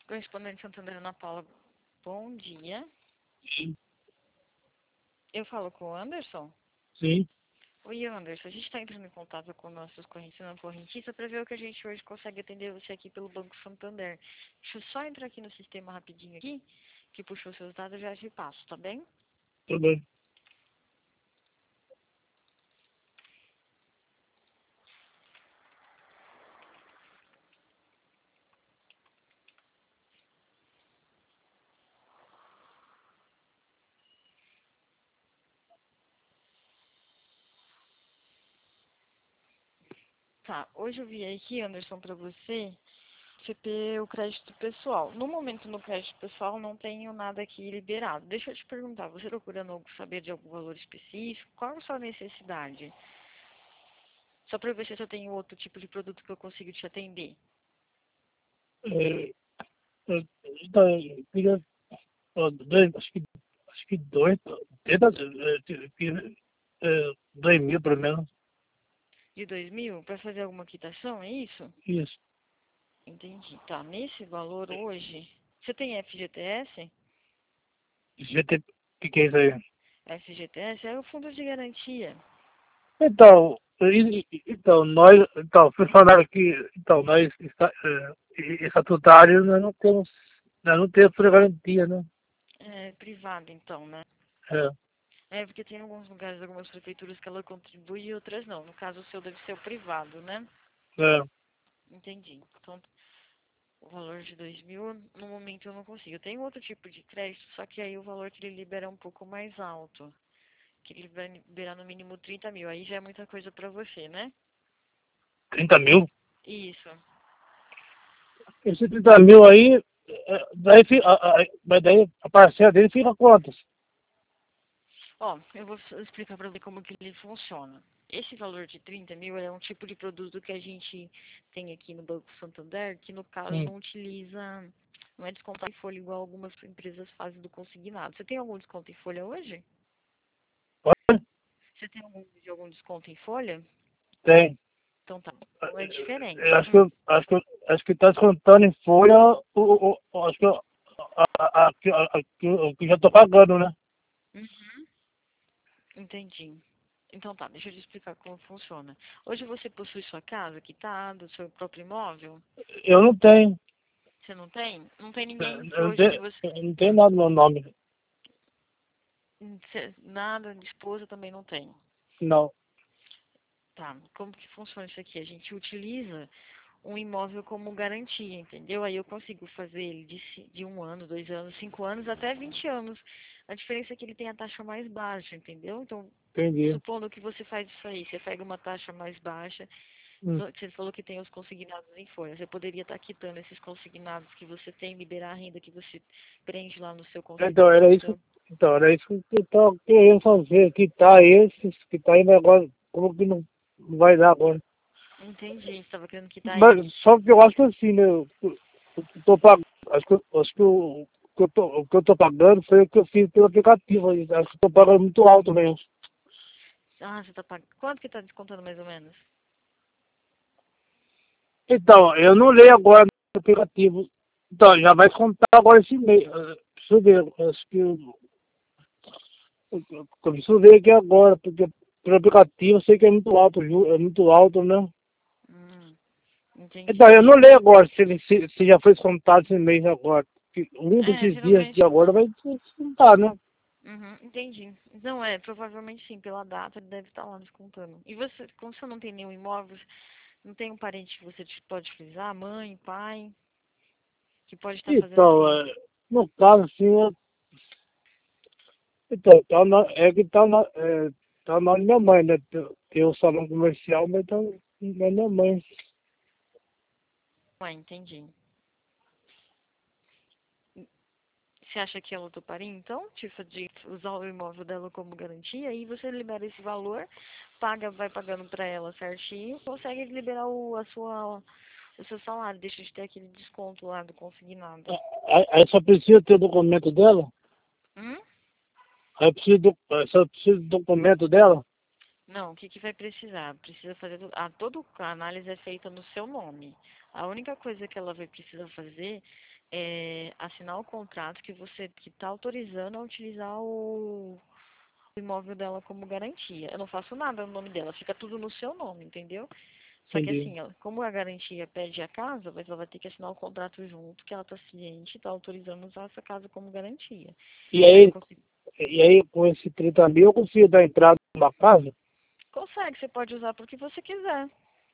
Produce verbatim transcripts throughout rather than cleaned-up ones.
Correspondente Santander, Ana Paula, bom dia. Sim. Eu falo com o Anderson? Sim. Oi, Anderson. A gente está entrando em contato com nossos correntista correntista para ver o que a gente hoje consegue atender você aqui pelo Banco Santander. Deixa eu só entrar aqui no sistema rapidinho aqui, que puxou seus dados, já te passo, tá bem? Tudo bem. Tá, hoje eu vi aqui, Anderson, para você, C P, o crédito pessoal. No momento, no crédito pessoal, não tenho nada aqui liberado. Deixa eu te perguntar, você procurando saber de algum valor específico? Qual a sua necessidade? Só para ver se eu tenho outro tipo de produto que eu consigo te atender. É, é, então, eu queria, ó, dois, acho que, acho que dois, tenta, é, que, é, dois mil pelo menos. De dois mil, para fazer alguma quitação, é isso? Isso. Entendi. Tá, nesse valor hoje, você tem F G T S? G T, o que, que é isso aí? F G T S é o fundo de garantia. Então, e- e- então, nós, então, funcionário aqui, então, nós, está, é, estatutários, nós não temos, nós não temos garantia, né? É privado, então, né? É, É, porque tem alguns lugares, algumas prefeituras que ela contribui e outras não. No caso, o seu deve ser o privado, né? é. Entendi. Então, o valor de dois mil, no momento eu não consigo. Eu tenho outro tipo de crédito, só que aí o valor que ele libera é um pouco mais alto. Que ele vai liberar no mínimo trinta mil. Aí já é muita coisa pra você, né? trinta mil? Isso. Esse trinta mil aí, é, daí, fi- a, a, mas daí a parcela dele fica quantas? Ó, eu vou explicar pra você como que ele funciona. Esse valor de trinta mil é um tipo de produto que a gente tem aqui no Banco Santander, que no caso Hum. não utiliza, não é descontar em folha igual algumas empresas fazem do consignado. Você tem algum desconto em folha hoje? Olha, Você tem algum, de algum desconto em folha? tem. Então tá. Então é Eu diferente. acho que, Hum. eu- acho que, eu- acho que tá descontando em folha, o, o, o- acho que eu- a, a, a, que- a, a, que eu que eu já tô pagando, né? Uhum. Entendi. Então tá, deixa eu te explicar como funciona. Hoje você possui sua casa quitada, seu próprio imóvel? Eu não tenho. Você não tem? Não tem ninguém que Eu não hoje que tenho, você... eu não tenho Hum, nada no meu nome. cê- nada, de esposa também não tem. Não. Tá, como que funciona isso aqui? A gente utiliza um imóvel como garantia, entendeu? Aí eu consigo fazer ele de, ci- de um ano, dois anos, cinco anos, até vinte anos. A diferença é que ele tem a taxa mais baixa, entendeu? Então, Entendi. supondo que você faz isso aí, você pega uma taxa mais baixa. Hum. Você falou que tem os consignados em folha. Você poderia estar quitando esses consignados que você tem, liberar a renda que você preenche lá no seu Então, era consignado. isso, então, era isso que eu tava querendo fazer, quitar esses, quitar aí agora, como que não, não vai dar agora. Entendi, você estava querendo quitar Mas esse. só que eu acho que assim, né? Eu, eu, eu tô pagando. Acho que, eu- acho que o, o que eu tô, o que eu tô pagando foi o que eu fiz pelo aplicativo aí. Acho que eu tô pagando muito alto mesmo. Ah, você está pagando. Quanto que está descontando mais ou menos? Então, eu não leio agora no aplicativo. Então, já vai contar agora esse mês. Eh, Preciso ver. Acho que eu, eu, eu preciso ver aqui agora, porque pelo aplicativo eu sei que é muito alto, viu? É muito alto, né? Hum, Então, entendi. eu não leio agora se, ele, se, se já foi descontado esse mês agora. Porque um É, desses dias de geralmente. agora vai descontar, né? Uhum, entendi. Não é, provavelmente sim, pela data ele deve estar lá descontando. E você, como você não tem nenhum imóvel, não tem um parente que você te- pode utilizar, mãe, pai, que pode estar fazendo Então, esse. é, no caso, assim, eu, então, tá na, é que tá na, é, tá na minha mãe, né? Tem, tem o salão comercial, mas tá na minha mãe. Mãe, entendi. Você acha que ela toparia, então, tipo, de usar o imóvel dela como garantia? Aí você libera esse valor, paga, vai pagando pra ela certinho, consegue liberar o, a sua, o seu salário, deixa de ter aquele desconto lá do consignado. Aí, aí só precisa ter o documento dela? Hum? Aí precisa do, aí só precisa do documento dela? Não, o que, que vai precisar? Precisa fazer. tu- A, todo, a análise é feita no seu nome. A única coisa que ela vai precisar fazer é, assinar o contrato que você que está autorizando a utilizar o imóvel dela como garantia. Eu não faço nada no nome dela, fica tudo no seu nome, entendeu? Só que Entendi. assim, ó, como a garantia pede a casa, mas ela vai ter que assinar o contrato junto, que ela está ciente, está autorizando usar essa casa como garantia. E Aí eu aí, consigo. e aí, com esse trinta mil, eu consigo dar entrada numa casa? Consegue, você pode usar para o que você quiser.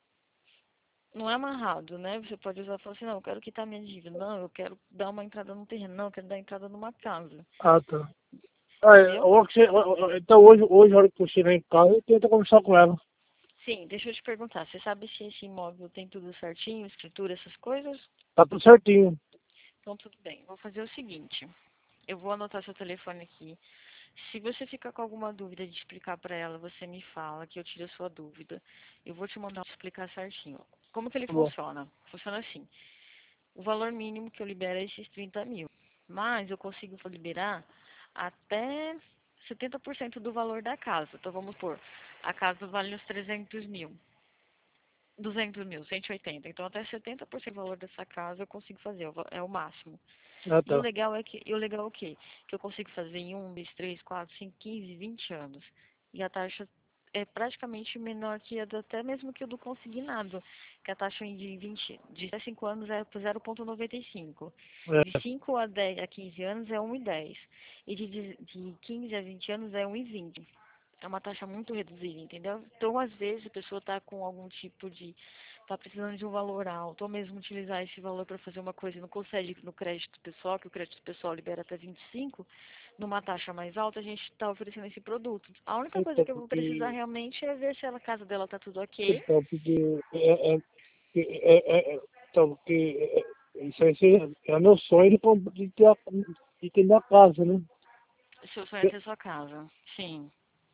Não é amarrado, né? Você pode usar e falar assim, não, eu quero quitar minha dívida. Não, eu quero dar uma entrada no terreno. Não, eu quero dar entrada numa casa. Ah, tá. Ah, é, Entendeu? eu- eu- então hoje, hoje, a hora que eu chegar em casa, eu tento conversar com ela. Sim, deixa eu te perguntar. Você sabe se esse imóvel tem tudo certinho, escritura, essas coisas? Tá tudo certinho. Então, tudo bem. Vou fazer o seguinte. Eu vou anotar seu telefone aqui. Se você ficar com alguma dúvida de explicar para ela, você me fala que eu tiro a sua dúvida. Eu vou te mandar explicar certinho. Como que ele Tá bom. funciona? Funciona assim. O valor mínimo que eu libero é esses trinta mil. Mas eu consigo liberar até setenta por cento do valor da casa. Então vamos por, a casa vale uns trezentos mil. duzentos mil, cento e oitenta. Então até setenta por cento do valor dessa casa eu consigo fazer, é o máximo. Ah, E o tá. legal é que, e o legal é o quê? Que eu consigo fazer em um, dois, três, quatro, cinco, quinze, vinte anos. E a taxa é praticamente menor que a do, até mesmo que o do consignado. Que a taxa de vinte, de até cinco anos é zero vírgula noventa e cinco. De É, cinco a dez, a quinze anos é um vírgula dez. E de, de, de quinze a vinte anos é um vírgula vinte. É uma taxa muito reduzida, entendeu? Então, às vezes, a pessoa está com algum tipo de... Está precisando de um valor alto, ou mesmo utilizar esse valor para fazer uma coisa e não consegue no crédito pessoal, que o crédito pessoal libera até vinte e cinco, numa taxa mais alta, a gente está oferecendo esse produto. A única coisa então, que eu vou precisar porque, realmente é ver se a casa dela está tudo ok. então, porque, é, é, é, é, é, então, porque é, é, isso aí seria- é meu sonho de, comp- de ter, a, de ter minha casa, né? Se eu sonhar ter sua casa. Sim.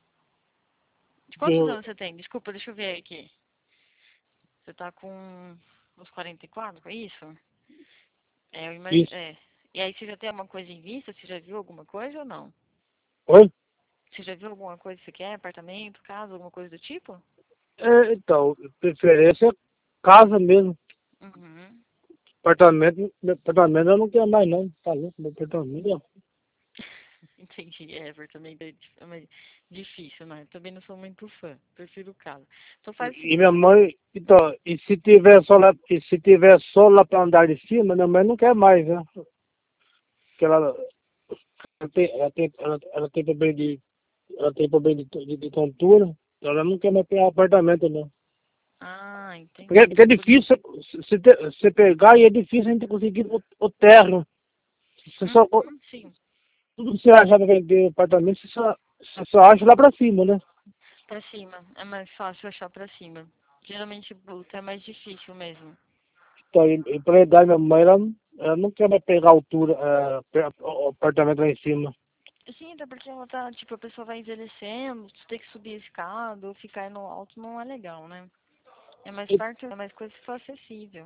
De quantos Eu, anos você tem? Desculpa, deixa eu ver aqui. Você está com uns quarenta e quatro, é isso? É, eu imagino. isso. É. E aí você já tem alguma coisa em vista? Você já viu alguma coisa ou não? Oi? Você já viu alguma coisa que você quer? Apartamento, casa, alguma coisa do tipo? É, então, preferência é casa mesmo. Uhum. Apartamento, meu apartamento eu não quero mais não. Tá louco, meu apartamento. é- Entendi. É, apartamento é dif- é mais difícil, né? Eu também não sou muito fã. Prefiro casa. Então faz o E minha seguinte. mãe, então, e se tiver só lá, e se tiver só lá para andar de cima, minha mãe não quer mais, né? Porque ela, ela tem, ela tem, ela, ela tem problema de, ela tem problema de, de, de tontura, então ela não quer mais pegar apartamento, não. Ah, Porque, porque é entendi. Por isso. difícil você te- você pegar e é difícil a gente conseguir o, o terreno. Você só, Uhum, sim. tudo que você acha para vender apartamento, você só, você só acha lá para cima, né? Pra cima. É mais fácil achar pra cima. Geralmente, puta, é mais difícil mesmo. Então, e, e pela idade da minha mãe, ela, não- ela não quer mais pegar a altura, eh, pe- o apartamento lá em cima. Sim, até porque ela tá, tipo, a pessoa vai envelhecendo, ter que subir a escada ou ficar no alto não é legal, né? É mais parte, é mais coisa que for acessível.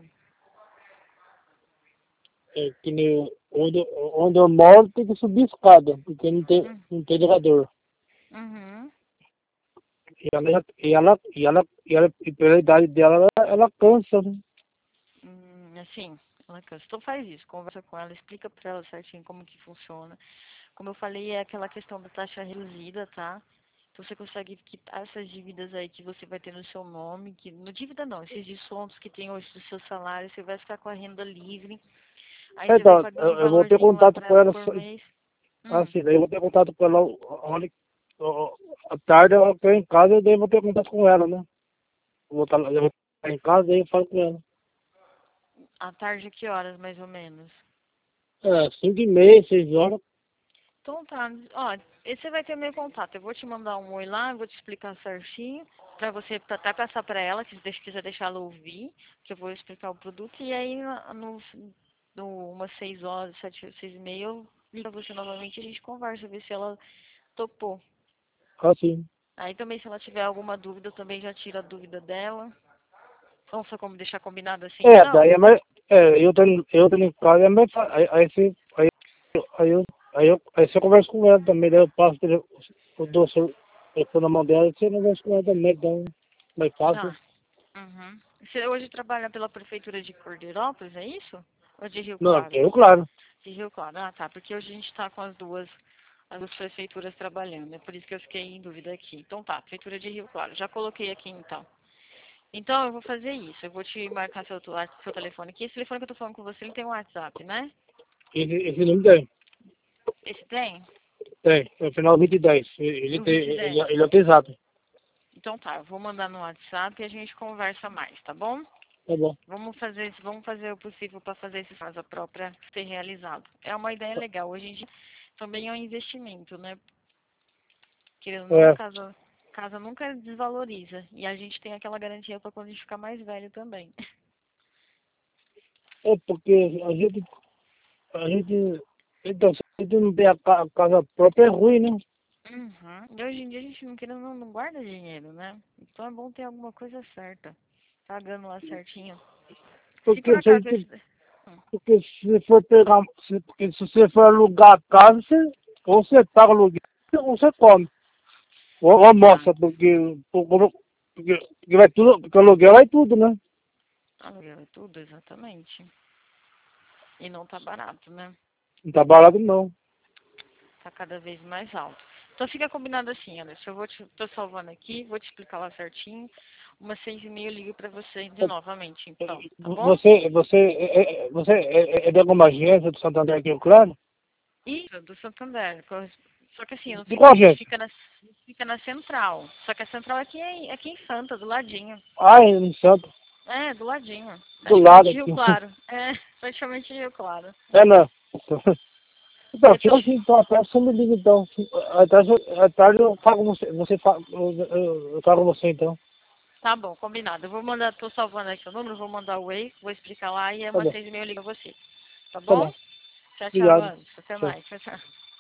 É, que nem onde, onde eu moro tem que subir escada, porque não tem, Hum, não tem elevador. Uhum. E ela, e ela, e ela, e ela, e pela idade dela, ela, ela cansa, né? Hum, assim, ela cansa. Então faz isso, conversa com ela, explica pra ela certinho como que funciona. Como eu falei, é aquela questão da taxa reduzida, tá? Então você consegue quitar essas dívidas aí que você vai ter no seu nome, que no dívida não, esses descontos que tem hoje do seu salário, você vai ficar com a renda livre. Aí você vai Então, pagando um eu, eu vou ter valorzinho lá contato pra com ela ela, por só- mês. Hum, assim, daí eu vou ter contato com ela, olha, à tarde eu estou em casa, daí eu vou ter contato com ela, né? Eu vou estar, eu vou estar em casa, daí eu falo com ela. à tarde que horas mais ou menos? É, cinco e meia, seis horas, Então tá, ó, e você vai ter meu contato. Eu vou te mandar um oi lá, eu vou te explicar certinho, pra você pra- até passar pra ela, se você quiser deixar ela ouvir, que eu vou explicar o produto, e aí no, no umas seis horas, sete, seis e meia, eu ligo pra você novamente e a gente conversa, ver se ela topou. assim. Aí também se ela tiver alguma dúvida, eu também já tiro a dúvida dela. Não sei como deixar combinado assim, É, então. daí é mais, é, eu tenho, eu tenho em casa, é mais, fa- aí, aí, se- aí, aí, eu, aí, eu, aí você conversa com ela também, daí eu passo ele- o doce, eu pôr na mão dela, você conversa com ela também, então, mais fácil. Tá. Uhum. Você hoje trabalha pela prefeitura de Cordeirópolis, é isso? Ou de Rio Não, Claro? eu, claro. De Rio Claro. Ah, tá. Porque hoje a gente tá com as duas, as duas prefeituras trabalhando. É por isso que eu fiquei em dúvida aqui. Então tá, Prefeitura de Rio Claro. Já coloquei aqui então. Então eu vou fazer isso. Eu vou te marcar seu, tu- seu telefone aqui. Esse telefone que eu tô falando com você, ele tem um WhatsApp, né? Esse, esse não tem. Esse tem? Tem. É o final vinte e dez. Ele O tem, vinte e ele, dez. ele é pesado. Então tá, eu vou mandar no WhatsApp e a gente conversa mais, tá bom? Tá bom. Vamos fazer, esse- vamos fazer o possível para fazer esse casa própria ser realizado. É uma ideia legal. Hoje em dia também é um investimento, né? Querendo ou não, É. casa, casa nunca desvaloriza. E a gente tem aquela garantia para quando a gente ficar mais velho também. É porque a gente, a gente, então, se a gente não tem a ca- a casa própria, é ruim, né? Uhum. E hoje em dia a gente não querendo não, não guarda dinheiro, né? Então é bom ter alguma coisa certa. Pagando lá certinho. Se por Porque se a acaso gente, esse. Hum, porque se você for pegar, se, porque se você for alugar a casa, você, ou você paga aluguel, ou você come. Ou, ou tá. almoça, porque, porque, porque, porque vai tudo, porque aluguel vai tudo, né? Aluguel é tudo, exatamente. E não tá barato, né? Não tá barato não. Tá cada vez mais alto. Então fica combinado assim, Anderson. Eu vou te, tô salvando aqui, vou te explicar lá certinho. Umas seis e meia eu ligo pra você de novamente, então, tá bom? Você, você, é, é- você é, é de alguma agência do Santander aqui, claro? Isso, do Santander. cor- Só que assim, não De fica, qual a gente agência? fica na, fica na central. Só que a central aqui é aqui em Santa, do ladinho. Ah, em Santo, É, do ladinho. do lado Praticamente Rio aqui. Claro. É, praticamente Rio Claro. É, não. Então, Eu tô. fica assim, então, até você me liga, então. À tarde, à tarde eu falo com você, você fala, eu, eu, eu falo com você, então. Tá bom, combinado. Eu vou mandar, tô salvando aqui o número, vou mandar o Wave, vou explicar lá e é Tá umas bom, seis e meia eu ligo a você. Tá tá bom? bom. Tchau, tchau, Obrigado. Anderson. Até Tchau. mais. Tchau, tchau.